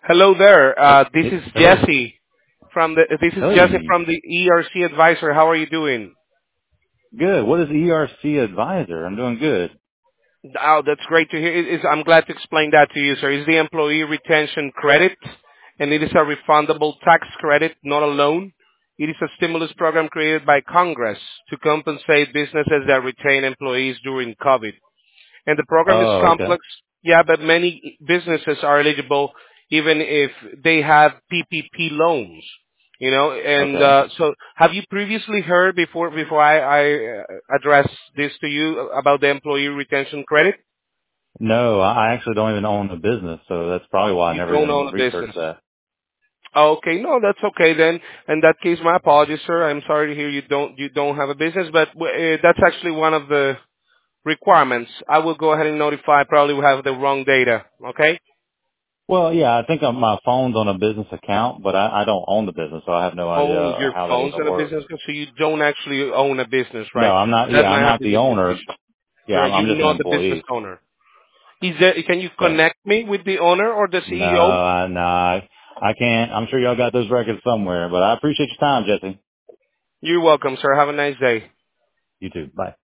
Hello there. This is Hello. Jesse from Hey. the ERC Advisor. How are you doing? Good. What is ERC Advisor? I'm doing good. Oh, that's great to hear. I'm glad to explain that to you, sir. It's the employee retention credit, and it is a refundable tax credit, not a loan. It is a stimulus program created by Congress to compensate businesses that retain employees during COVID. And the program is Oh, okay. complex. Yeah, but many businesses are eligible even if they have PPP loans. And Okay. so have you previously heard before I address this to you about the employee retention credit? No, I actually don't even own a business, so that's probably why I You never don't even own a researched business. that. Okay, no, that's okay then. In that case, my apologies, sir. I'm sorry to hear you don't have a business, but that's actually one of the requirements. I will go ahead and notify. Probably will have the wrong data. Okay. Well, yeah, I think my phone's on a business account, but I don't own the business, so I have no idea Oh, your how that phone's even in a works. business, so you don't actually own a business, No, right? I'm not. That Yeah, might I'm have not been the the owner. confusion. Yeah, You're I'm just an not the business employee. owner. Can you So connect me with the owner or the no, CEO? I can't. I'm sure y'all got those records somewhere, but I appreciate your time, Jesse. You're welcome, sir. Have a nice day. You too. Bye.